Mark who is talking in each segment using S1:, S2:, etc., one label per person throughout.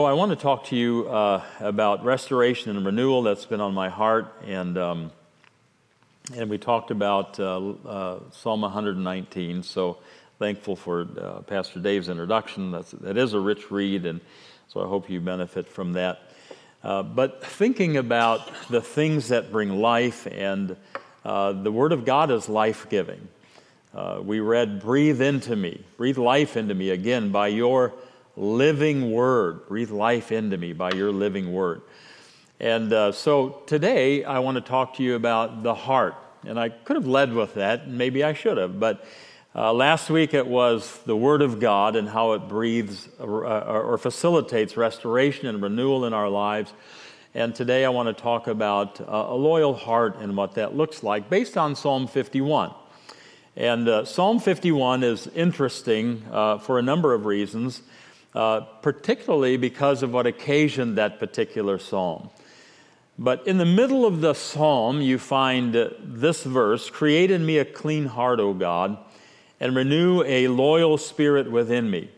S1: I want to talk to you about restoration and renewal. That's been on my heart, and we talked about Psalm 119. So thankful for Pastor Dave's introduction. That is a rich read, and so I hope you benefit from that. But thinking about the things that bring life, and the Word of God is life-giving. We read, "Breathe into me, breathe life into me again by your living word." Breathe life into me by your living word. And so today I want to talk to you about the heart. And I could have led with that, and maybe I should have. But last week it was the Word of God and how it breathes or facilitates restoration and renewal in our lives. And today I want to talk about a loyal heart and what that looks like based on Psalm 51. And Psalm 51 is interesting for a number of reasons. Particularly because of what occasioned that particular psalm. But in the middle of the psalm, you find this verse, "Create in me a clean heart, O God, and renew a loyal spirit within me."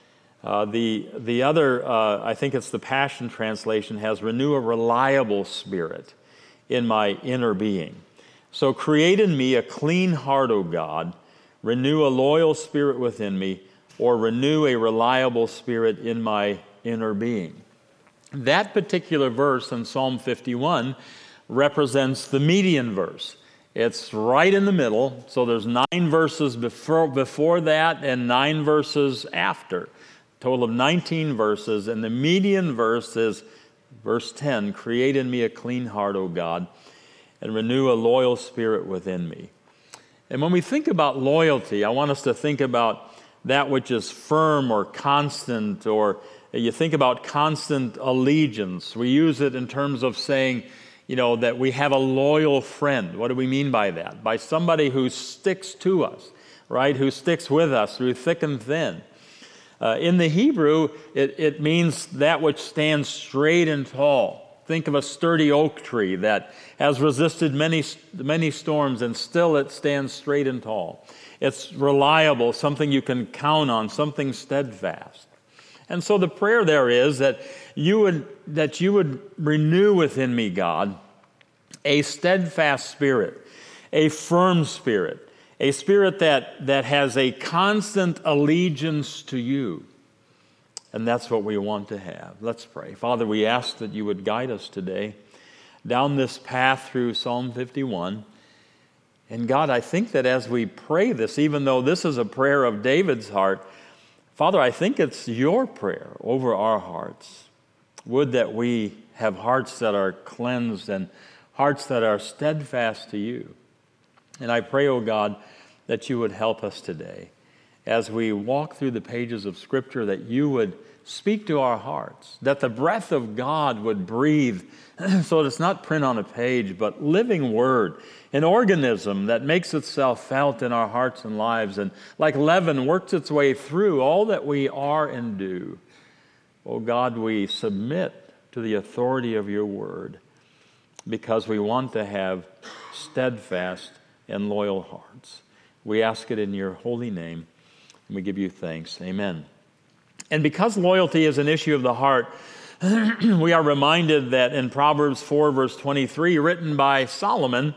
S1: The other, I think it's the Passion Translation, has "renew a reliable spirit in my inner being." So create in me a clean heart, O God, renew a loyal spirit within me, or renew a reliable spirit in my inner being. That particular verse in Psalm 51 represents the median verse. It's right in the middle, so there's 9 verses before that and 9 verses after. Total of 19 verses, and the median verse is verse 10, "Create in me a clean heart, O God, and renew a loyal spirit within me." And when we think about loyalty, I want us to think about that which is firm or constant, or you think about constant allegiance. We use it in terms of saying, that we have a loyal friend. What do we mean by that? By somebody who sticks to us, right? Who sticks with us through thick and thin. In the Hebrew, it means that which stands straight and tall. Think of a sturdy oak tree that has resisted many storms, and still it stands straight and tall. It's reliable, something you can count on, something steadfast. And so the prayer there is that you would renew within me, God, a steadfast spirit, a firm spirit, a spirit that has a constant allegiance to you. And that's what we want to have. Let's pray. Father, we ask that you would guide us today down this path through Psalm 51. And God, I think that as we pray this, even though this is a prayer of David's heart, Father, I think it's your prayer over our hearts. Would that we have hearts that are cleansed and hearts that are steadfast to you. And I pray, oh God, that you would help us today as we walk through the pages of Scripture, that you would speak to our hearts, that the breath of God would breathe, so that it's not print on a page, but living word, an organism that makes itself felt in our hearts and lives, and like leaven works its way through all that we are and do. Oh God, we submit to the authority of your word because we want to have steadfast and loyal hearts. We ask it in your holy name, and we give you thanks. Amen. And because loyalty is an issue of the heart, we are reminded that in Proverbs 4, verse 23, written by Solomon,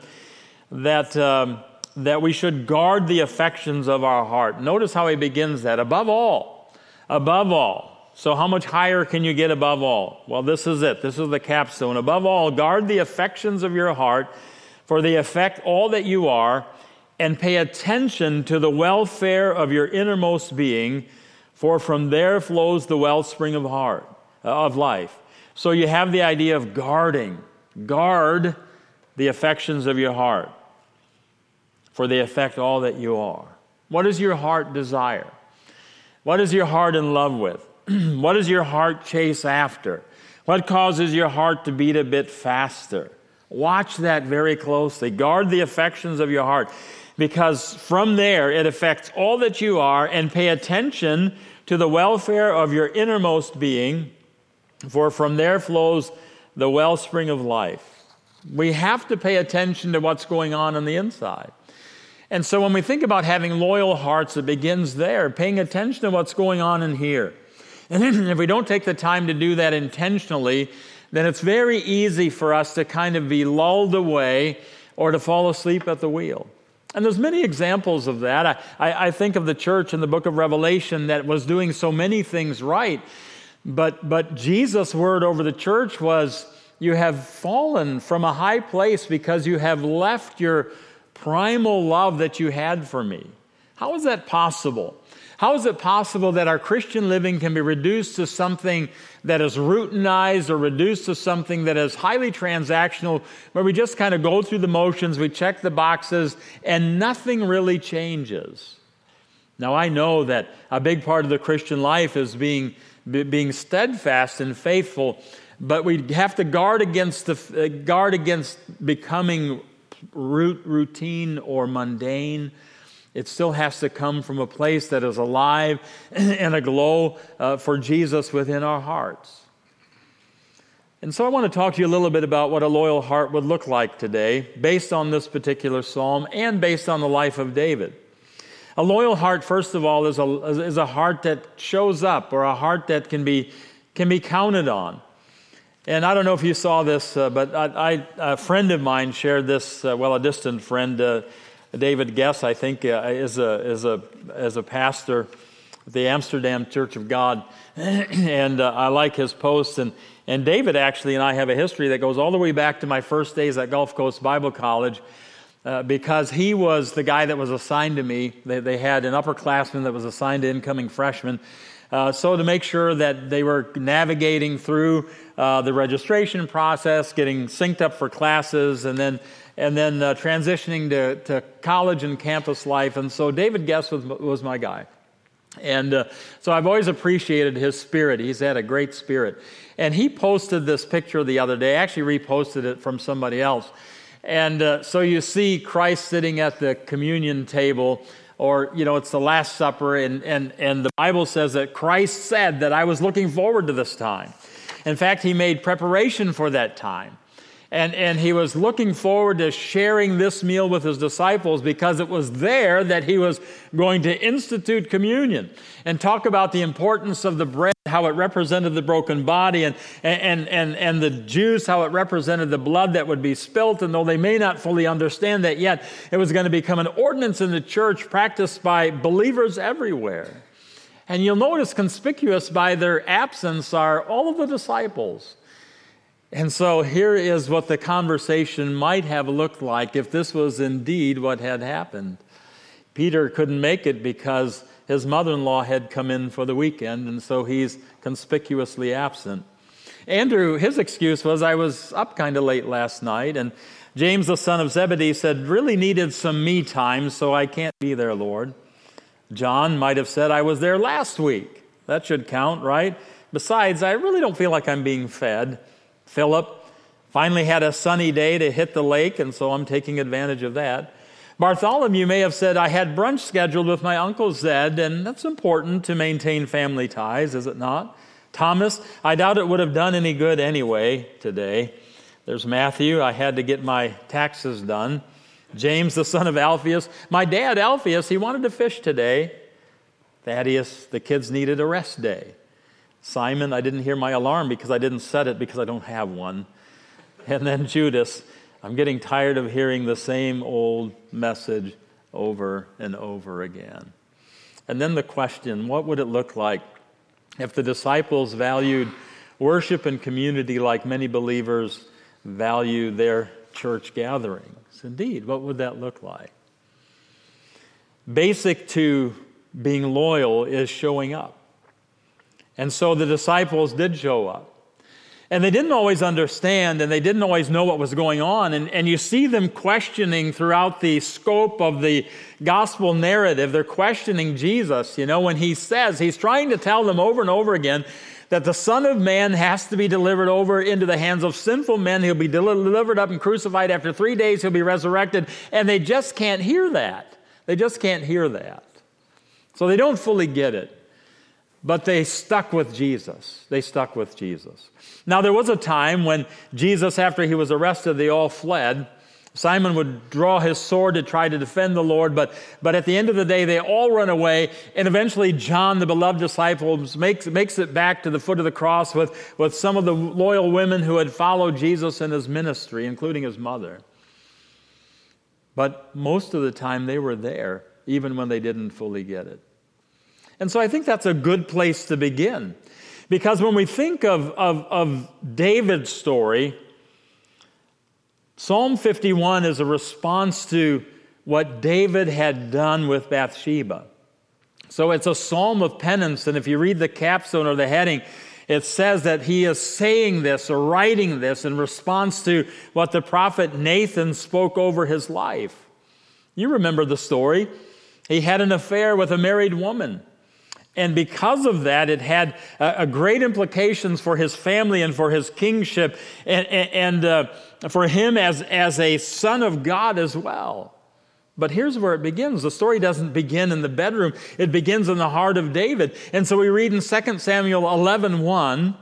S1: that we should guard the affections of our heart. Notice how he begins that. Above all. So how much higher can you get above all? Well, this is it. This is the capstone. Above all, guard the affections of your heart, for they affect all that you are, and pay attention to the welfare of your innermost being, for from there flows the wellspring of life. So you have the idea of guarding. Guard the affections of your heart, for they affect all that you are. What does your heart desire? What is your heart in love with? What does your heart chase after? What causes your heart to beat a bit faster? Watch that very closely. Guard the affections of your heart, because from there it affects all that you are, and pay attention to the welfare of your innermost being, for from there flows the wellspring of life. We have to pay attention to what's going on the inside. And so when we think about having loyal hearts, it begins there, paying attention to what's going on in here. And if we don't take the time to do that intentionally, then it's very easy for us to kind of be lulled away or to fall asleep at the wheel. And there's many examples of that. I think of the church in the book of Revelation that was doing so many things right, but Jesus' word over the church was, you have fallen from a high place because you have left your primal love that you had for me. How is that possible? How is it possible that our Christian living can be reduced to something that is routinized or reduced to something that is highly transactional, where we just kind of go through the motions, we check the boxes, and nothing really changes? Now, I know that a big part of the Christian life is being steadfast and faithful, but we have to guard against becoming routine or mundane. It still has to come from a place that is alive and aglow for Jesus within our hearts. And so I want to talk to you a little bit about what a loyal heart would look like today, based on this particular psalm and based on the life of David. A loyal heart, first of all, is a heart that shows up, or a heart that can be counted on. And I don't know if you saw this, but a friend of mine shared this. A distant friend, David Guess, I think, is a pastor at the Amsterdam Church of God, and I like his posts. And David actually and I have a history that goes all the way back to my first days at Gulf Coast Bible College. Because he was the guy that was assigned to me. They had an upperclassman that was assigned to incoming freshmen. So to make sure that they were navigating through the registration process, getting synced up for classes, and then transitioning to college and campus life. And so David Guess was my guy. And so I've always appreciated his spirit. He's had a great spirit. And he posted this picture the other day. I actually reposted it from somebody else. And so you see Christ sitting at the communion table, or, it's the Last Supper, and the Bible says that Christ said that I was looking forward to this time. In fact, he made preparation for that time. And he was looking forward to sharing this meal with his disciples, because it was there that he was going to institute communion and talk about the importance of the bread, how it represented the broken body, and the juice, how it represented the blood that would be spilt. And though they may not fully understand that yet, it was going to become an ordinance in the church practiced by believers everywhere. And you'll notice conspicuous by their absence are all of the disciples. And so here is what the conversation might have looked like if this was indeed what had happened. Peter couldn't make it because his mother-in-law had come in for the weekend, and so he's conspicuously absent. Andrew, his excuse was, I was up kind of late last night, and James, the son of Zebedee, said, really needed some me time, so I can't be there, Lord. John might have said, I was there last week. That should count, right? Besides, I really don't feel like I'm being fed. Philip finally had a sunny day to hit the lake, and so I'm taking advantage of that. Bartholomew may have said, I had brunch scheduled with my Uncle Zed, and that's important to maintain family ties, is it not? Thomas, I doubt it would have done any good anyway today. There's Matthew, I had to get my taxes done. James, the son of Alphaeus, my dad Alphaeus, he wanted to fish today. Thaddeus, the kids needed a rest day. Simon, I didn't hear my alarm because I didn't set it because I don't have one. And then Judas, I'm getting tired of hearing the same old message over and over again. And then the question, what would it look like if the disciples valued worship and community like many believers value their church gatherings? Indeed, what would that look like? Basic to being loyal is showing up. And so the disciples did show up. And they didn't always understand, and they didn't always know what was going on. And you see them questioning throughout the scope of the gospel narrative. They're questioning Jesus, when he says, he's trying to tell them over and over again that the Son of Man has to be delivered over into the hands of sinful men. He'll be delivered up and crucified. After 3 days, he'll be resurrected. And they just can't hear that. They just can't hear that. So they don't fully get it. But they stuck with Jesus. They stuck with Jesus. Now, there was a time when Jesus, after he was arrested, they all fled. Simon would draw his sword to try to defend the Lord, but at the end of the day, they all run away, and eventually John, the beloved disciple, makes it back to the foot of the cross with some of the loyal women who had followed Jesus in his ministry, including his mother. But most of the time, they were there, even when they didn't fully get it. And so I think that's a good place to begin, because when we think of David's story, Psalm 51 is a response to what David had done with Bathsheba. So it's a psalm of penance, and if you read the capstone or the heading, it says that he is saying this or writing this in response to what the prophet Nathan spoke over his life. You remember the story. He had an affair with a married woman. And because of that, it had a great implications for his family and for his kingship and for him as a son of God as well. But here's where it begins. The story doesn't begin in the bedroom. It begins in the heart of David. And so we read in 2 Samuel 11:1,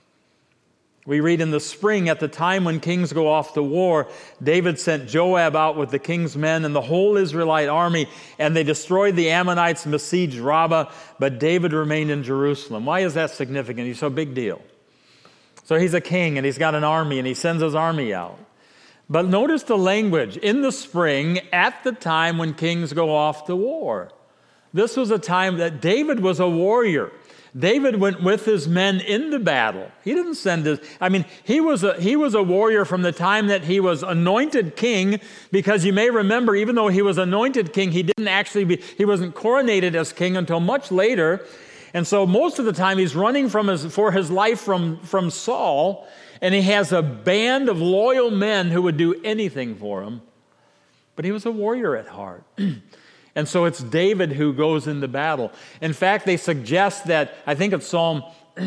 S1: we read, in the spring, at the time when kings go off to war, David sent Joab out with the king's men and the whole Israelite army, and they destroyed the Ammonites and besieged Rabbah, but David remained in Jerusalem. Why is that significant? He's so big deal. So he's a king, and he's got an army, and he sends his army out. But notice the language. In the spring, at the time when kings go off to war. This was a time that David was a warrior. David went with his men into battle. He didn't send his... he was a warrior from the time that he was anointed king, because you may remember, even though he was anointed king, he wasn't coronated as king until much later. And so most of the time he's running for his life from Saul, and he has a band of loyal men who would do anything for him. But he was a warrior at heart. And so it's David who goes into battle. In fact, they suggest that, I think it's Psalm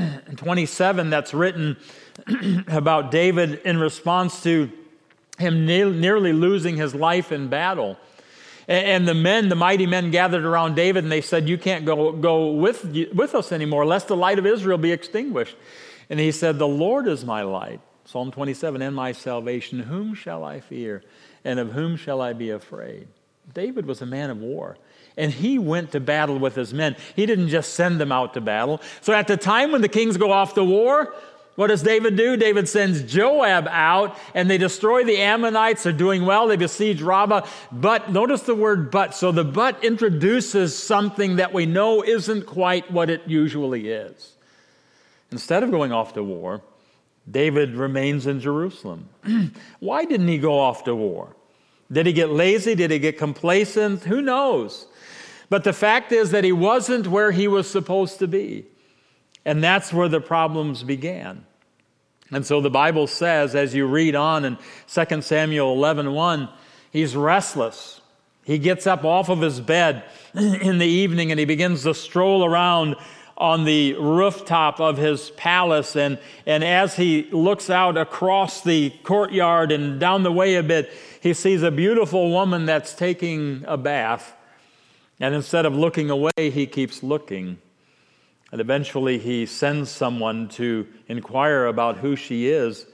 S1: 27 that's written about David in response to him nearly losing his life in battle. And the mighty men gathered around David, and they said, "You can't go with us anymore, lest the light of Israel be extinguished." And he said, "The Lord is my light," Psalm 27, "and my salvation. Whom shall I fear? And of whom shall I be afraid?" David was a man of war, and he went to battle with his men. He didn't just send them out to battle. So at the time when the kings go off to war, what does David do? David sends Joab out, and they destroy the Ammonites. They're doing well. They besiege Rabbah. But notice the word "but." So the "but" introduces something that we know isn't quite what it usually is. Instead of going off to war, David remains in Jerusalem. Why didn't he go off to war? Did he get lazy? Did he get complacent? Who knows? But the fact is that he wasn't where he was supposed to be. And that's where the problems began. And so the Bible says, as you read on in 2 Samuel 11:1, he's restless. He gets up off of his bed in the evening, and he begins to stroll around on the rooftop of his palace. And as he looks out across the courtyard and down the way a bit, he sees a beautiful woman that's taking a bath. And instead of looking away, he keeps looking. And eventually he sends someone to inquire about who she is.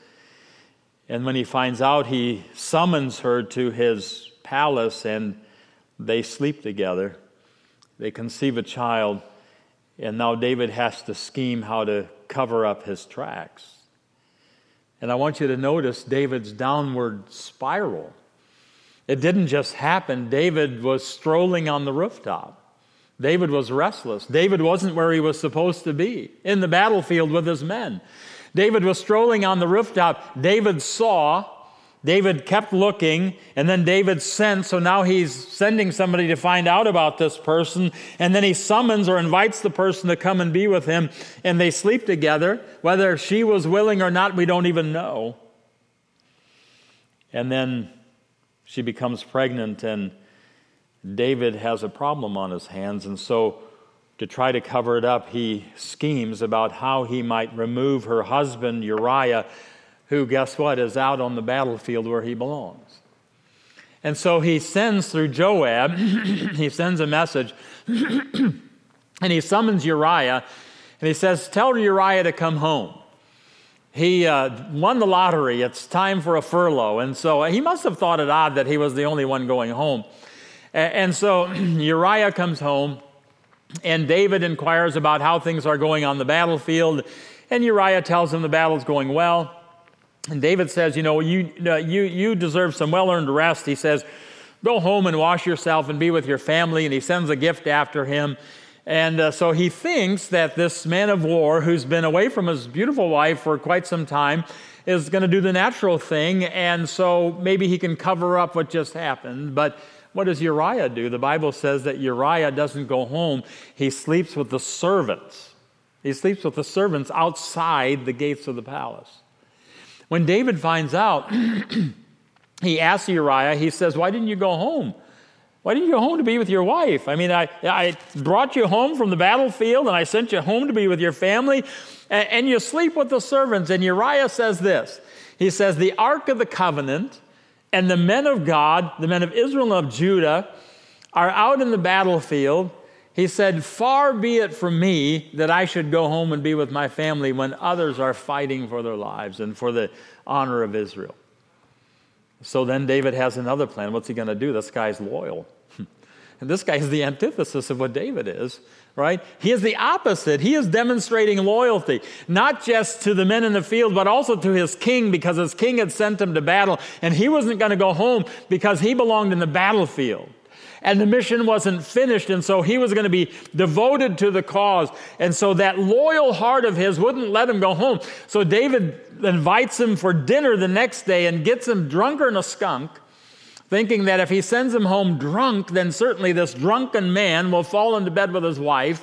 S1: And when he finds out, he summons her to his palace, and they sleep together. They conceive a child. And now David has to scheme how to cover up his tracks. And I want you to notice David's downward spiral. It didn't just happen. David was strolling on the rooftop. David was restless. David wasn't where he was supposed to be, in the battlefield with his men. David was strolling on the rooftop. David saw. David kept looking, and then David sent, so now he's sending somebody to find out about this person, and then he summons or invites the person to come and be with him, and they sleep together. Whether she was willing or not, we don't even know. And then she becomes pregnant, and David has a problem on his hands, and so to try to cover it up, he schemes about how he might remove her husband, Uriah, who, guess what, is out on the battlefield where he belongs. And so he sends through Joab, he sends a message, and he summons Uriah, and he says, "Tell Uriah to come home." he won the lottery. It's time for a furlough. And so he must have thought it odd that he was the only one going home. And so Uriah comes home, and David inquires about how things are going on the battlefield. And Uriah tells him the battle's going well. And David says, you deserve some well-earned rest. He says, go home and wash yourself and be with your family. And he sends a gift after him. And so he thinks that this man of war, who's been away from his beautiful wife for quite some time, is going to do the natural thing. And so maybe he can cover up what just happened. But what does Uriah do? The Bible says that Uriah doesn't go home. He sleeps with the servants. He sleeps with the servants outside the gates of the palace. When David finds out, he asks Uriah, he says, why didn't you go home? Why didn't you go home to be with your wife? I mean, I brought you home from the battlefield, and I sent you home to be with your family, and you sleep with the servants. And Uriah says this. He says, the Ark of the Covenant and the men of God, the men of Israel and of Judah, are out in the battlefield. He said, far be it from me that I should go home and be with my family when others are fighting for their lives and for the honor of Israel. So then David has another plan. What's he going to do? This guy's loyal. And this guy is the antithesis of what David is, right? He is the opposite. He is demonstrating loyalty, not just to the men in the field, but also to his king, because his king had sent him to battle, and he wasn't going to go home because he belonged in the battlefield. And the mission wasn't finished, and so he was going to be devoted to the cause. And so that loyal heart of his wouldn't let him go home. So David invites him for dinner the next day and gets him drunker than a skunk, thinking that if he sends him home drunk, then certainly this drunken man will fall into bed with his wife.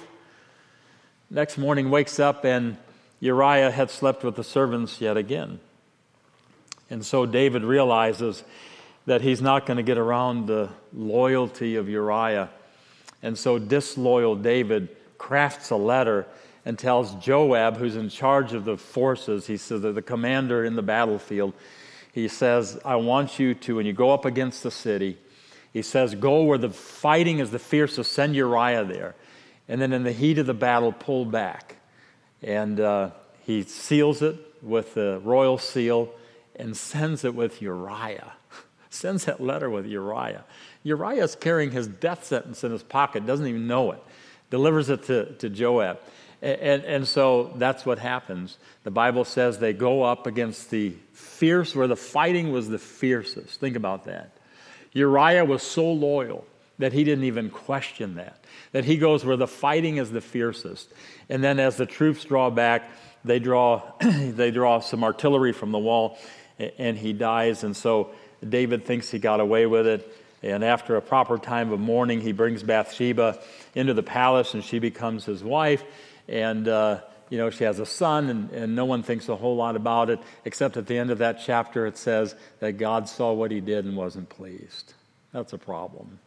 S1: Next morning wakes up, and Uriah had slept with the servants yet again. And so David realizes that he's not going to get around the loyalty of Uriah. And so disloyal David crafts a letter and tells Joab, who's in charge of the forces, he says, the commander in the battlefield, he says, I want you to, when you go up against the city, he says, go where the fighting is the fiercest, send Uriah there. And then in the heat of the battle, pull back. And he seals it with the royal seal and sends it with Uriah. Sends that letter with Uriah. Uriah's carrying his death sentence in his pocket, doesn't even know it. Delivers it to Joab. And so that's what happens. The Bible says they go up against the fierce, where the fighting was the fiercest. Think about that. Uriah was so loyal that he didn't even question that he goes where the fighting is the fiercest. And then as the troops draw back, they draw some artillery from the wall, and he dies. And so David thinks he got away with it, and after a proper time of mourning, he brings Bathsheba into the palace, and she becomes his wife, and she has a son, and no one thinks a whole lot about it, except at the end of that chapter it says that God saw what he did and wasn't pleased. That's a problem.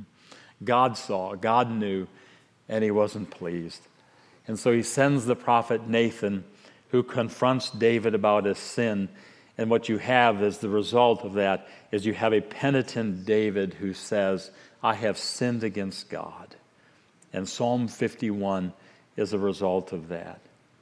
S1: God saw, God knew, and he wasn't pleased. And so he sends the prophet Nathan, who confronts David about his sin. And what you have as the result of that is you have a penitent David who says, I have sinned against God. And Psalm 51 is a result of that.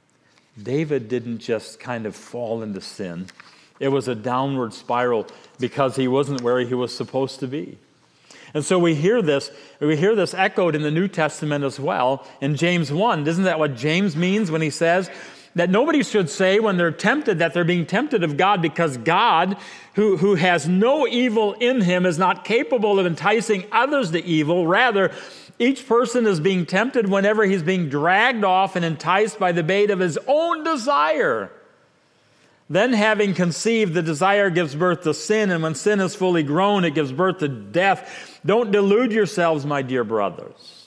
S1: David didn't just kind of fall into sin. It was a downward spiral because he wasn't where he was supposed to be. And so we hear this echoed in the New Testament as well. In James 1, isn't that what James means when he says that nobody should say when they're tempted that they're being tempted of God, because God, who has no evil in him, is not capable of enticing others to evil. Rather, each person is being tempted whenever he's being dragged off and enticed by the bait of his own desire. Then, having conceived, the desire gives birth to sin, and when sin is fully grown, it gives birth to death. Don't delude yourselves, my dear brothers.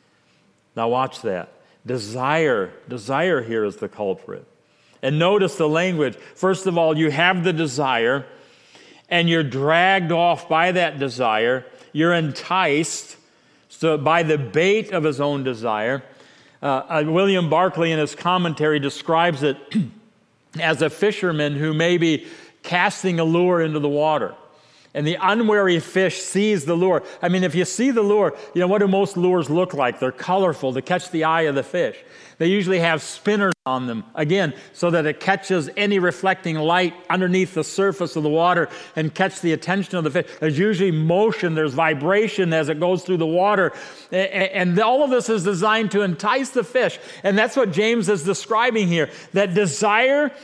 S1: Now watch that. Desire here is the culprit. And notice the language. First of all, you have the desire, and you're dragged off by that desire. You're enticed by the bait of his own desire. William Barclay in his commentary describes it as a fisherman who may be casting a lure into the water. And the unwary fish sees the lure. I mean, if you see the lure, what do most lures look like? They're colorful to catch the eye of the fish. They usually have spinners on them. Again, so that it catches any reflecting light underneath the surface of the water and catch the attention of the fish. There's usually motion, there's vibration as it goes through the water. And all of this is designed to entice the fish. And that's what James is describing here. That desire,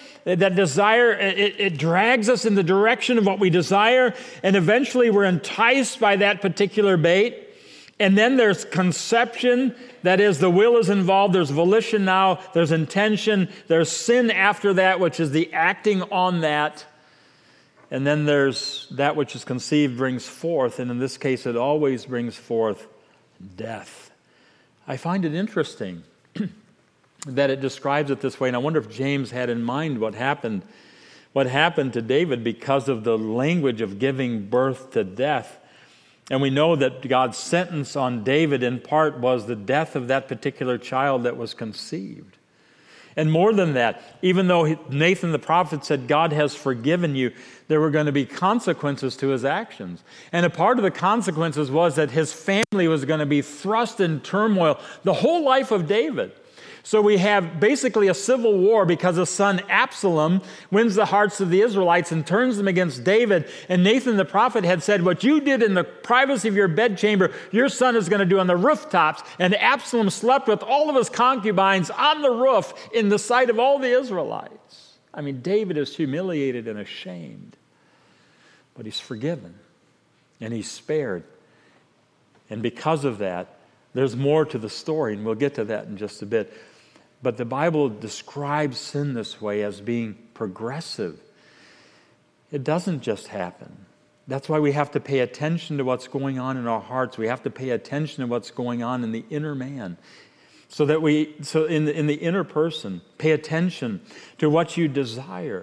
S1: it drags us in the direction of what we desire, and eventually we're enticed by that particular bait. And then there's conception, that is, the will is involved, there's volition now, there's intention, there's sin after that, which is the acting on that. And then there's that which is conceived brings forth, and in this case it always brings forth death. I find it interesting that it describes it this way, and I wonder if James had in mind what happened to David because of the language of giving birth to death. And we know that God's sentence on David in part was the death of that particular child that was conceived. And more than that, even though Nathan the prophet said, God has forgiven you, there were going to be consequences to his actions. And a part of the consequences was that his family was going to be thrust in turmoil the whole life of David. So we have basically a civil war because his son Absalom wins the hearts of the Israelites and turns them against David. And Nathan the prophet had said, what you did in the privacy of your bedchamber, your son is going to do on the rooftops. And Absalom slept with all of his concubines on the roof in the sight of all the Israelites. I mean, David is humiliated and ashamed. But he's forgiven. And he's spared. And because of that, there's more to the story, and we'll get to that in just a bit. But the Bible describes sin this way as being progressive. It doesn't just happen. That's why we have to pay attention to what's going on in our hearts. We have to pay attention to what's going on in the inner man. So in the inner person, pay attention to what you desire.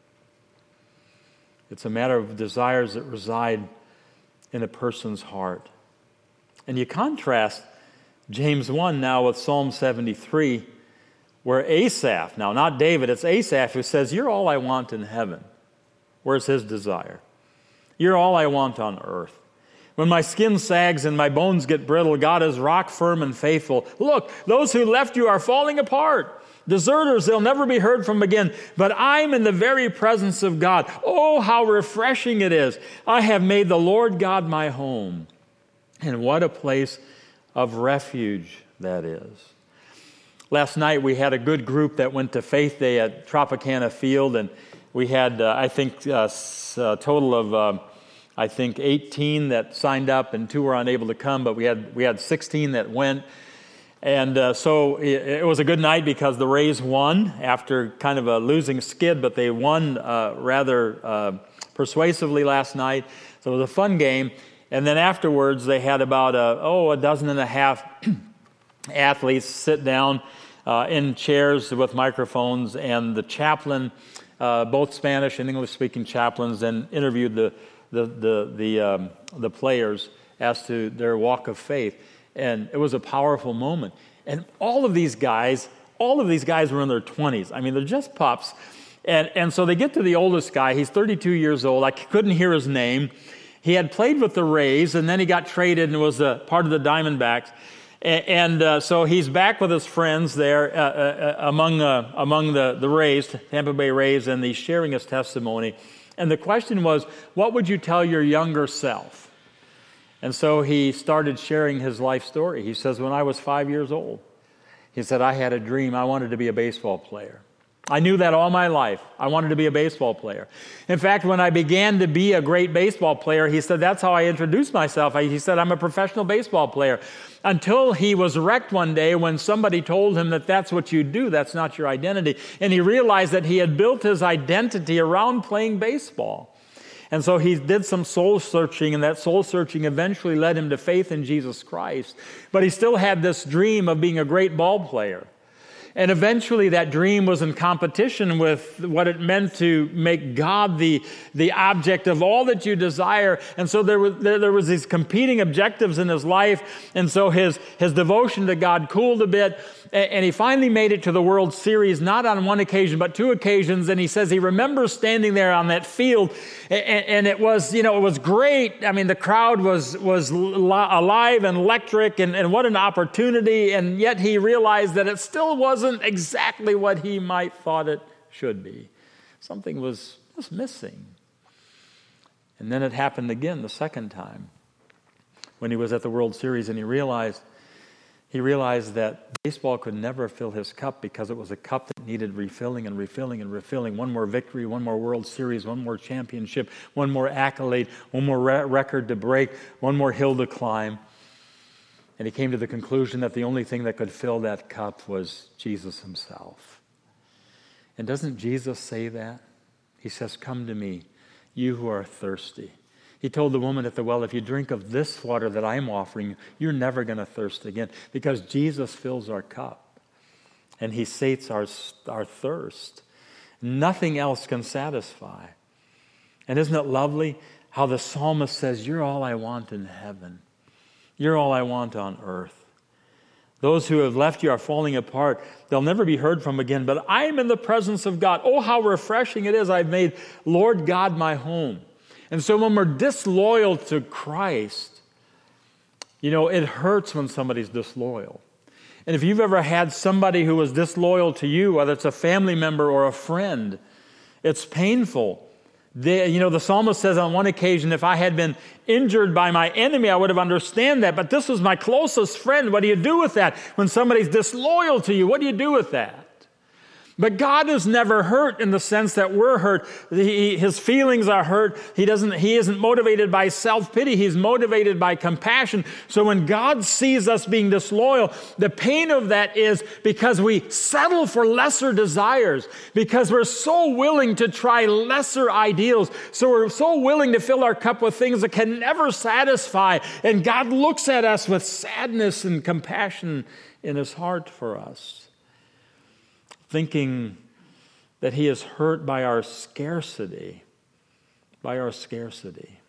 S1: It's a matter of desires that reside in a person's heart. And you contrast James 1 now with Psalm 73, where Asaph, now not David, it's Asaph who says, you're all I want in heaven. Where's his desire? You're all I want on earth. When my skin sags and my bones get brittle, God is rock firm and faithful. Look, those who left you are falling apart. Deserters, they'll never be heard from again. But I'm in the very presence of God. Oh, how refreshing it is. I have made the Lord God my home. And what a place of refuge that is. Last night we had a good group that went to Faith Day at Tropicana Field, and we had, a total of, 18 that signed up, and 2 were unable to come, but we had 16 that went. And so it was a good night because the Rays won after kind of a losing skid, but they won rather persuasively last night. So it was a fun game. And then afterwards, they had about a dozen and a half athletes sit down in chairs with microphones, and the chaplain, both Spanish and English-speaking chaplains, then interviewed the players as to their walk of faith. And it was a powerful moment. And all of these guys were in their 20s. I mean, they're just pups. And so they get to the oldest guy. He's 32 years old. I couldn't hear his name. He had played with the Rays, and then he got traded and was a part of the Diamondbacks. And so he's back with his friends there among the Rays, Tampa Bay Rays, and he's sharing his testimony. And the question was, what would you tell your younger self? And so he started sharing his life story. He says, when I was 5 years old, he said, I had a dream. I wanted to be a baseball player. I knew that all my life. I wanted to be a baseball player. In fact, when I began to be a great baseball player, he said, that's how I introduced myself. He said, I'm a professional baseball player. Until he was wrecked one day when somebody told him that that's what you do, that's not your identity. And he realized that he had built his identity around playing baseball. And so he did some soul searching, and that soul searching eventually led him to faith in Jesus Christ. But he still had this dream of being a great ball player. And eventually that dream was in competition with what it meant to make God the object of all that you desire. And so there was these competing objectives in his life. And so his devotion to God cooled a bit.
S2: And he finally made it to the World Series, not on one occasion, but 2 occasions. And he says he remembers standing there on that field, and it was, it was great. I mean, the crowd was alive and electric, and what an opportunity. And yet he realized that it still wasn't exactly what he might thought it should be. Something was missing. And then it happened again the second time when he was at the World Series, and he realized that baseball could never fill his cup because it was a cup that needed refilling and refilling and refilling. One more victory, one more World Series, one more championship, one more accolade, one more record to break, one more hill to climb. And he came to the conclusion that the only thing that could fill that cup was Jesus himself. And doesn't Jesus say that? He says, "Come to me, you who are thirsty." He told the woman at the well, if you drink of this water that I'm offering you, you're never going to thirst again, because Jesus fills our cup and he sates our thirst. Nothing else can satisfy. And isn't it lovely how the psalmist says, you're all I want in heaven. You're all I want on earth. Those who have left you are falling apart. They'll never be heard from again, but I am in the presence of God. Oh, how refreshing it is. I've made Lord God my home. And so when we're disloyal to Christ, it hurts when somebody's disloyal. And if you've ever had somebody who was disloyal to you, whether it's a family member or a friend, it's painful. The psalmist says on one occasion, if I had been injured by my enemy, I would have understood that. But this was my closest friend. What do you do with that? When somebody's disloyal to you, what do you do with that? But God is never hurt in the sense that we're hurt. His feelings are hurt. He isn't motivated by self-pity. He's motivated by compassion. So when God sees us being disloyal, the pain of that is because we settle for lesser desires, because we're so willing to try lesser ideals. So we're so willing to fill our cup with things that can never satisfy. And God looks at us with sadness and compassion in his heart for us, thinking that he is hurt by our scarcity, And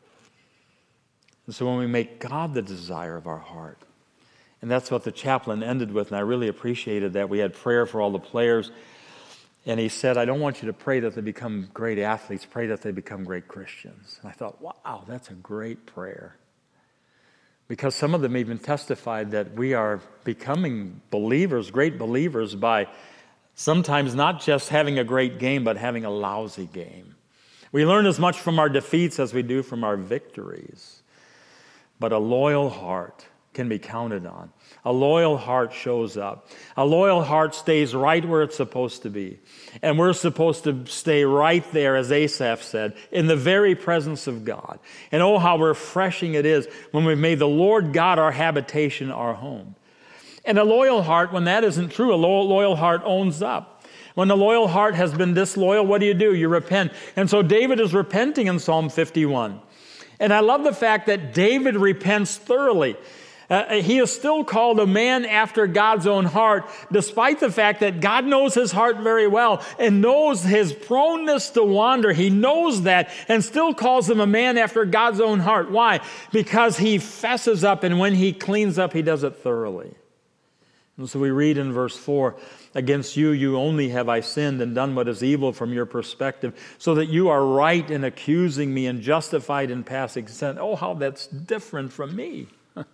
S2: so when we make God the desire of our heart, and that's what the chaplain ended with, and I really appreciated that. We had prayer for all the players, and he said, I don't want you to pray that they become great athletes, pray that they become great Christians. And I thought, wow, that's a great prayer. Because some of them even testified that we are becoming believers, great believers, by sometimes not just having a great game, but having a lousy game. We learn as much from our defeats as we do from our victories. But a loyal heart can be counted on. A loyal heart shows up. A loyal heart stays right where it's supposed to be. And we're supposed to stay right there, as Asaph said, in the very presence of God. And oh, how refreshing it is when we've made the Lord God our habitation, our home. And a loyal heart, when that isn't true, a loyal heart owns up. When the loyal heart has been disloyal, what do? You repent. And so David is repenting in Psalm 51. And I love the fact that David repents thoroughly. He is still called a man after God's own heart, despite the fact that God knows his heart very well and knows his proneness to wander. He knows that and still calls him a man after God's own heart. Why? Because he fesses up, and when he cleans up, he does it thoroughly. And so we read in verse 4, against you only have I sinned and done what is evil from your perspective, so that you are right in accusing me and justified in passing sentence. Oh, how that's different from me.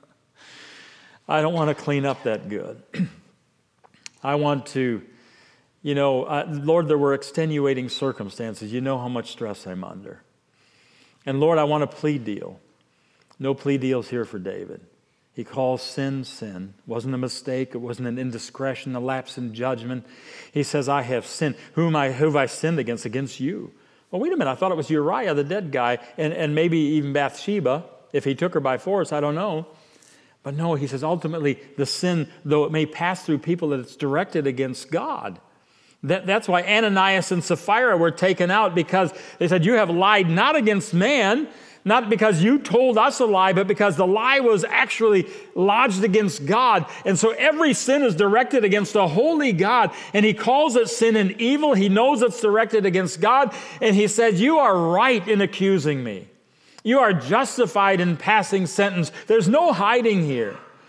S2: I don't want to clean up that good. I want to, Lord, there were extenuating circumstances. You know how much stress I'm under. And Lord, I want a plea deal. No plea deals here for David. He calls sin, sin. It wasn't a mistake. It wasn't an indiscretion, a lapse in judgment. He says, I have sinned. Who have I sinned against? Against you. Well, wait a minute. I thought it was Uriah, the dead guy, and maybe even Bathsheba, if he took her by force. I don't know. But no, he says, ultimately, the sin, though it may pass through people, that it's directed against God. That's why Ananias and Sapphira were taken out, because they said, you have lied not against man, not because you told us a lie, but because the lie was actually lodged against God. And so every sin is directed against a holy God. And he calls it sin and evil. He knows it's directed against God. And he said, you are right in accusing me. You are justified in passing sentence. There's no hiding here.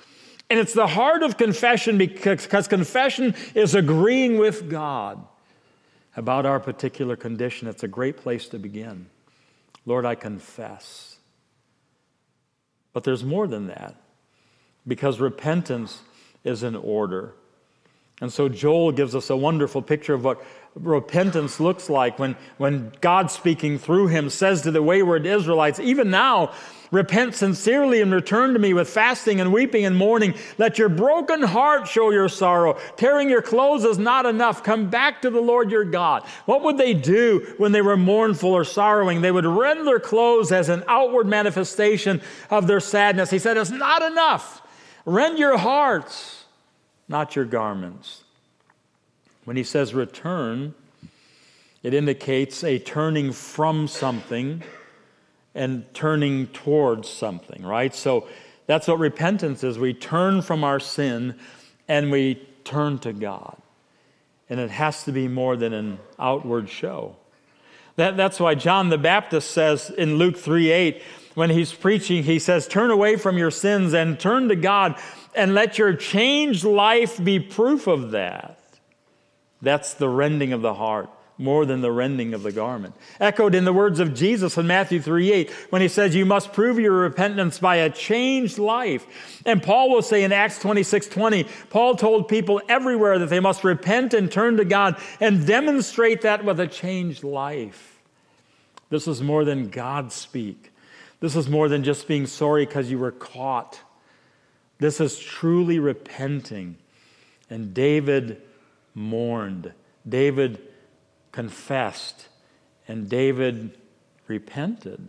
S2: And it's the heart of confession because confession is agreeing with God about our particular condition. It's a great place to begin. Lord, I confess. But there's more than that, because repentance is in order. And so Joel gives us a wonderful picture of what repentance looks like when God, speaking through him, says to the wayward Israelites, even now, repent sincerely and return to me with fasting and weeping and mourning. Let your broken heart show your sorrow. Tearing your clothes is not enough. Come back to the Lord your God. What would they do when they were mournful or sorrowing? They would rend their clothes as an outward manifestation of their sadness. He said, it's not enough. Rend your hearts, not your garments. When he says return, it indicates a turning from something and turning towards something, right? So that's what repentance is. We turn from our sin and we turn to God. And it has to be more than an outward show. That's why John the Baptist says in Luke 3:8, when he's preaching, he says, turn away from your sins and turn to God and let your changed life be proof of that. That's the rending of the heart, more than the rending of the garment. Echoed in the words of Jesus in Matthew 3:8, when he says, you must prove your repentance by a changed life. And Paul will say in Acts 26:20, Paul told people everywhere that they must repent and turn to God and demonstrate that with a changed life. This is more than God speak. This is more than just being sorry because you were caught. This is truly repenting. And David mourned. David confessed. And David repented.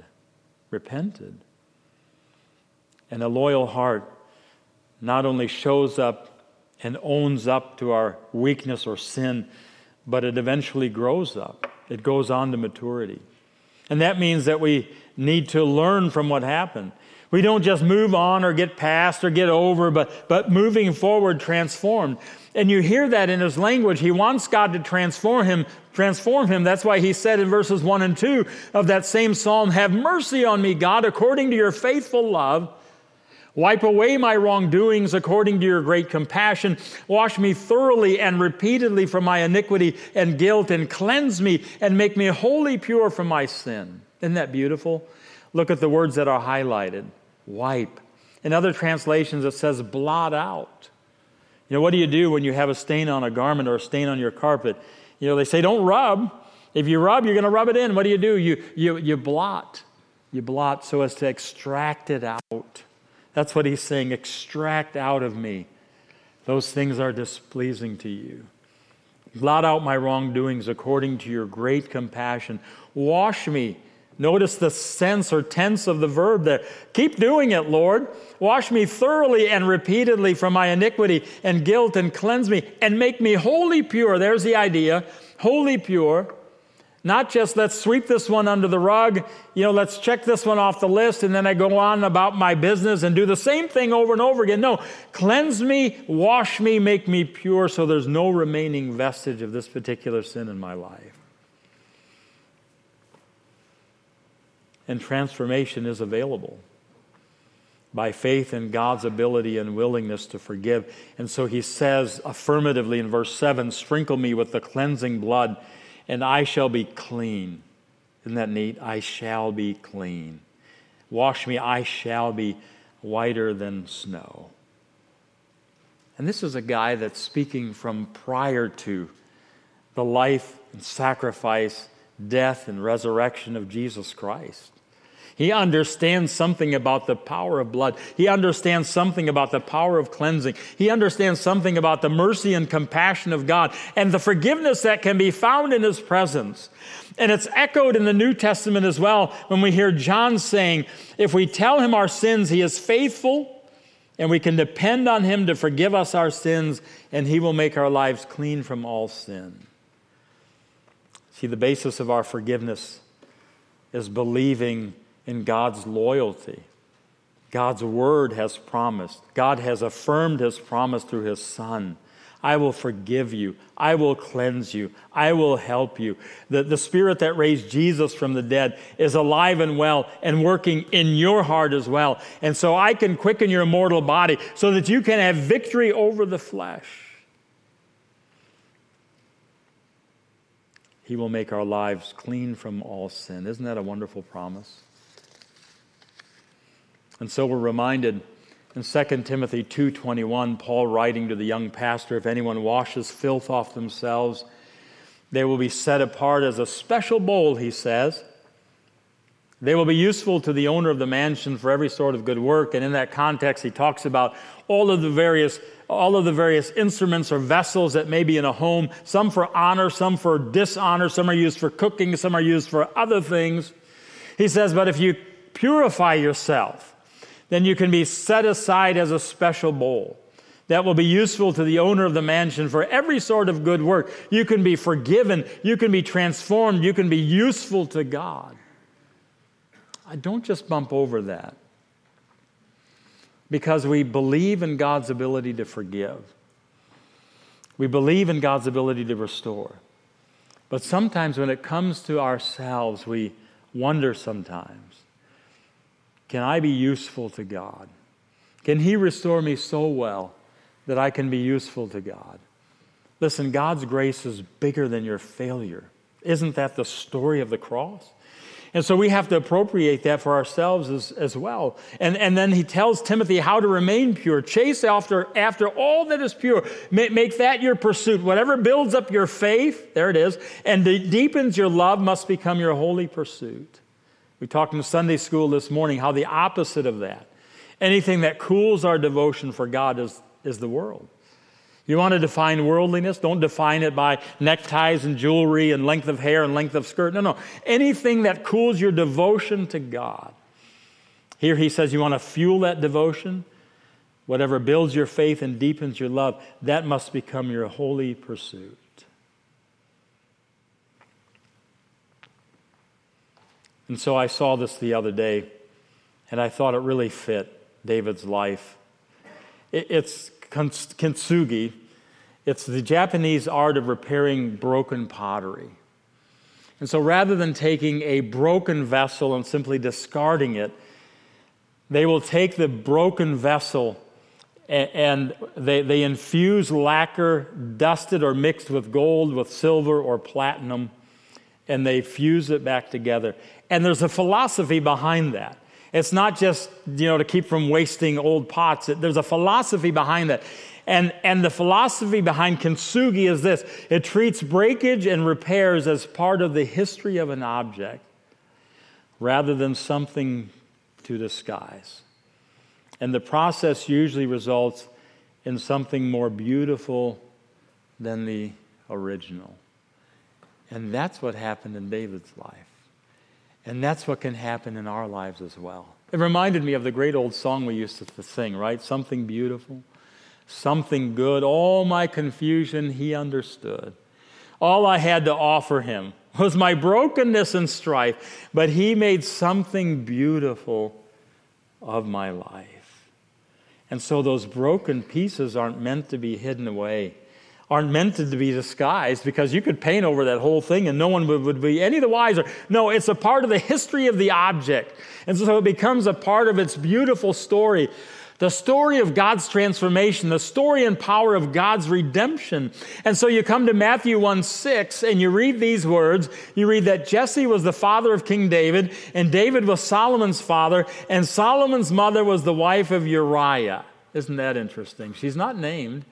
S2: And a loyal heart not only shows up and owns up to our weakness or sin, but it eventually grows up. It goes on to maturity. And that means that we need to learn from what happened. We don't just move on or get past or get over, but moving forward, transformed. And you hear that in his language. He wants God to transform him. That's why he said in verses 1 and 2 of that same psalm, have mercy on me, God, according to your faithful love. Wipe away my wrongdoings according to your great compassion. Wash me thoroughly and repeatedly from my iniquity and guilt, and cleanse me and make me wholly pure from my sin. Isn't that beautiful? Look at the words that are highlighted. Wipe. In other translations, it says blot out. You know, what do you do when you have a stain on a garment or a stain on your carpet? You know, they say don't rub. If you rub, you're going to rub it in. What do? You blot. You blot so as to extract it out. That's what he's saying. Extract out of me those things are displeasing to you. Blot out my wrongdoings according to your great compassion. Wash me. Notice the sense or tense of the verb there. Keep doing it, Lord. Wash me thoroughly and repeatedly from my iniquity and guilt, and cleanse me and make me wholly pure. There's the idea. Wholly pure. Not just let's sweep this one under the rug. You know, let's check this one off the list and then I go on about my business and do the same thing over and over again. No, cleanse me, wash me, make me pure so there's no remaining vestige of this particular sin in my life. And transformation is available by faith in God's ability and willingness to forgive. And so he says affirmatively in verse 7, sprinkle me with the cleansing blood, and I shall be clean. Isn't that neat? I shall be clean. Wash me, I shall be whiter than snow. And this is a guy that's speaking from prior to the life and sacrifice, death and resurrection of Jesus Christ. He understands something about the power of blood. He understands something about the power of cleansing. He understands something about the mercy and compassion of God and the forgiveness that can be found in his presence. And it's echoed in the New Testament as well when we hear John saying, if we tell him our sins, he is faithful and we can depend on him to forgive us our sins, and he will make our lives clean from all sin. See, the basis of our forgiveness is believing in God's loyalty. God's word has promised. God has affirmed his promise through his Son. I will forgive you. I will cleanse you. I will help you. The Spirit that raised Jesus from the dead is alive and well and working in your heart as well. And so I can quicken your mortal body so that you can have victory over the flesh. He will make our lives clean from all sin. Isn't that a wonderful promise? And so we're reminded in 2 Timothy 2:21, Paul writing to the young pastor, if anyone washes filth off themselves, they will be set apart as a special bowl, he says. They will be useful to the owner of the mansion for every sort of good work. And in that context, he talks about all of the various instruments or vessels that may be in a home, some for honor, some for dishonor, some are used for cooking, some are used for other things. He says, but if you purify yourself, then you can be set aside as a special bowl that will be useful to the owner of the mansion for every sort of good work. You can be forgiven, you can be transformed, you can be useful to God. I don't just bump over that, because we believe in God's ability to forgive. We believe in God's ability to restore. But sometimes when it comes to ourselves, we wonder sometimes, can I be useful to God? Can He restore me so well that I can be useful to God? Listen, God's grace is bigger than your failure. Isn't that the story of the cross? And so we have to appropriate that for ourselves as well. And then he tells Timothy how to remain pure. Chase after all that is pure. Make that your pursuit. Whatever builds up your faith, there it is, and deepens your love must become your holy pursuit. We talked in Sunday school this morning how the opposite of that, anything that cools our devotion for God is the world. You want to define worldliness? Don't define it by neckties and jewelry and length of hair and length of skirt. No. Anything that cools your devotion to God. Here he says you want to fuel that devotion. Whatever builds your faith and deepens your love, that must become your holy pursuit. And so I saw this the other day, and I thought it really fit David's life. It's kintsugi. It's the Japanese art of repairing broken pottery. And so rather than taking a broken vessel and simply discarding it, they will take the broken vessel and they infuse lacquer, dusted or mixed with gold, with silver or platinum, and they fuse it back together. And there's a philosophy behind that. It's not just, to keep from wasting old pots. There's a philosophy behind that. And the philosophy behind kintsugi is this. It treats breakage and repairs as part of the history of an object rather than something to disguise. And the process usually results in something more beautiful than the original. And that's what happened in David's life. And that's what can happen in our lives as well. It reminded me of the great old song we used to sing, right? Something beautiful, something good. All my confusion he understood. All I had to offer him was my brokenness and strife, but he made something beautiful of my life. And so those broken pieces aren't meant to be hidden away, aren't meant to be disguised, because you could paint over that whole thing and no one would be any the wiser. No, it's a part of the history of the object. And so it becomes a part of its beautiful story. The story of God's transformation, the story and power of God's redemption. And so you come to Matthew 1:6 and you read these words. You read that Jesse was the father of King David, and David was Solomon's father, and Solomon's mother was the wife of Uriah. Isn't that interesting? She's not named.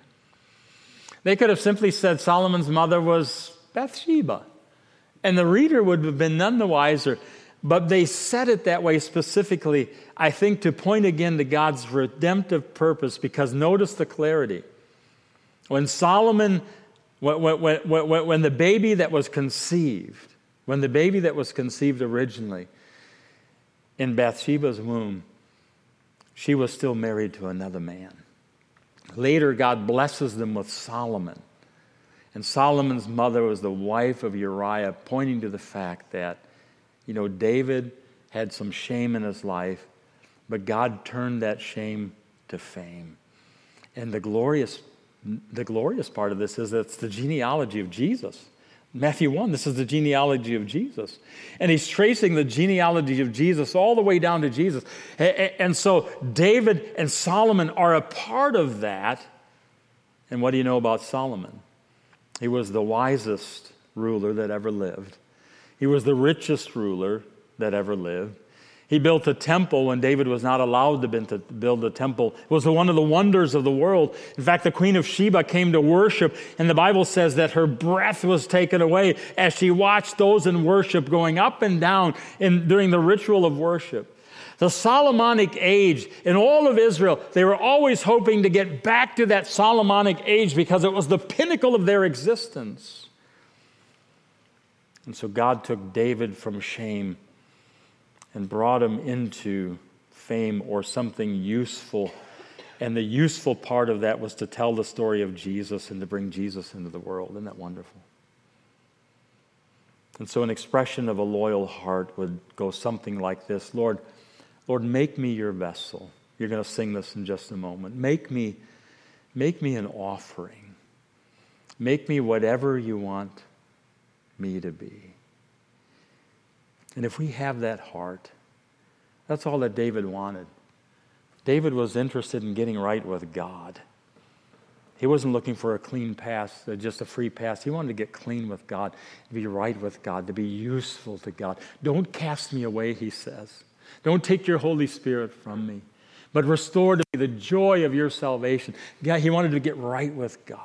S2: They could have simply said Solomon's mother was Bathsheba, and the reader would have been none the wiser. But they said it that way specifically, I think, to point again to God's redemptive purpose, because notice the clarity. When Solomon, when the baby that was conceived originally in Bathsheba's womb, she was still married to another man. Later, God blesses them with Solomon. And Solomon's mother was the wife of Uriah, pointing to the fact that, David had some shame in his life, but God turned that shame to fame. And the glorious the glorious part of this is that it's the genealogy of Jesus. Matthew 1, this is the genealogy of Jesus. And he's tracing the genealogy of Jesus all the way down to Jesus. And so David and Solomon are a part of that. And what do you know about Solomon? He was the wisest ruler that ever lived. He was the richest ruler that ever lived. He built a temple when David was not allowed to build a temple. It was one of the wonders of the world. In fact, the Queen of Sheba came to worship, and the Bible says that her breath was taken away as she watched those in worship going up and down during the ritual of worship. The Solomonic age in all of Israel, they were always hoping to get back to that Solomonic age because it was the pinnacle of their existence. And so God took David from shame and brought him into fame or something useful. And the useful part of that was to tell the story of Jesus and to bring Jesus into the world. Isn't that wonderful? And so an expression of a loyal heart would go something like this. Lord, make me your vessel. You're going to sing this in just a moment. Make me an offering. Make me whatever you want me to be. And if we have that heart, that's all that David wanted. David was interested in getting right with God. He wasn't looking for a clean pass, just a free pass. He wanted to get clean with God, to be right with God, to be useful to God. Don't cast me away, he says. Don't take your Holy Spirit from me, but restore to me the joy of your salvation. Yeah, he wanted to get right with God.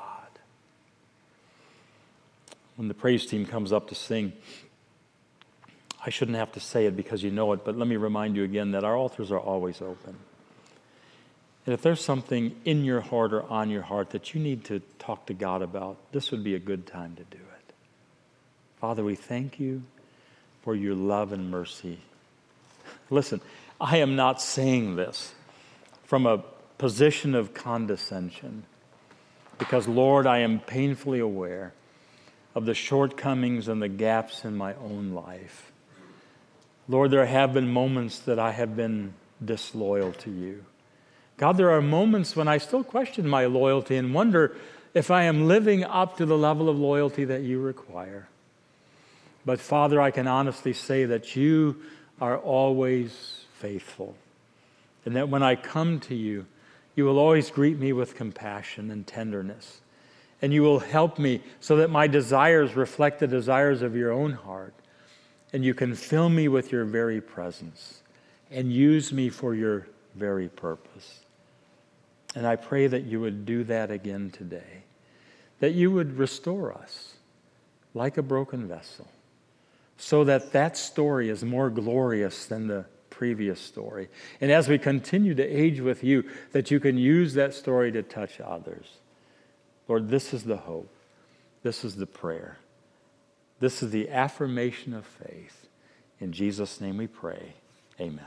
S2: When the praise team comes up to sing, I shouldn't have to say it because you know it, but let me remind you again that our altars are always open. And if there's something in your heart or on your heart that you need to talk to God about, this would be a good time to do it. Father, we thank you for your love and mercy. Listen, I am not saying this from a position of condescension because, Lord, I am painfully aware of the shortcomings and the gaps in my own life. Lord, there have been moments that I have been disloyal to you. God, there are moments when I still question my loyalty and wonder if I am living up to the level of loyalty that you require. But Father, I can honestly say that you are always faithful, and that when I come to you, you will always greet me with compassion and tenderness, and you will help me so that my desires reflect the desires of your own heart. And you can fill me with your very presence and use me for your very purpose. And I pray that you would do that again today, that you would restore us like a broken vessel, so that that story is more glorious than the previous story. And as we continue to age with you, that you can use that story to touch others. Lord, this is the hope. This is the prayer. This is the affirmation of faith. In Jesus' name we pray. Amen.